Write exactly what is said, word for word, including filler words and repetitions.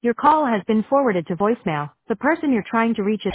Your call has been forwarded to voicemail. The person you're trying to reach is